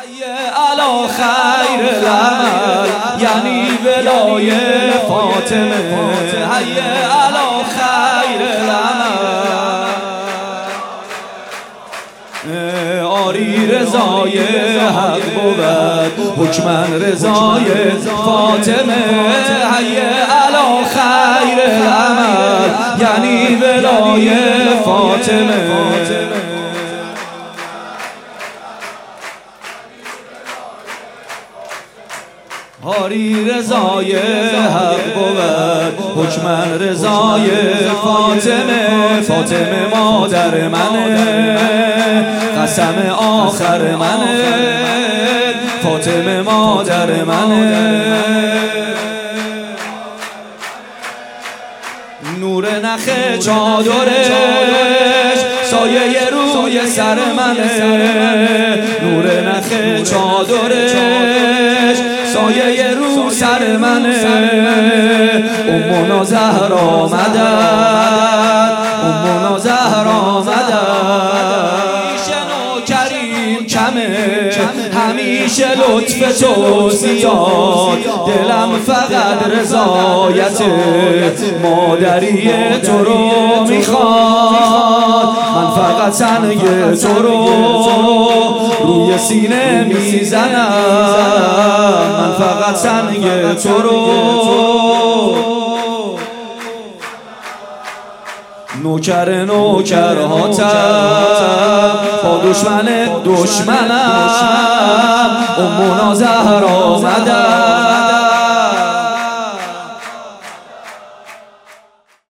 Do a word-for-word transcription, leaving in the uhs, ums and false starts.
علا خیر العمل یعنی ولای فاطمه. هی علا خیر العمل آری رضای حق بود حکمن رضای فاطمه. هی علا خیر العمل یعنی ولای فاطمه. آری رضای حق بود حکمن رضای فاطمه. فاطمه مادر منه قسم آخر منه. فاطمه مادر منه نور نخ چادرش سایه روی سر منه. نور نخ چادرش سایه رو سر منه. امونا زهرا مدد امونا زهرا مدد. کریم کمه همیشه لطف تو زیاد. دلم فقط رضایت مادری تو رو میخواد. من فقط سنگ تو رو روی سینه میزنم. من فقط سنگ تو رو نوکر نوکرهاتم با دشمن دشمنم. امونا زهرا مدد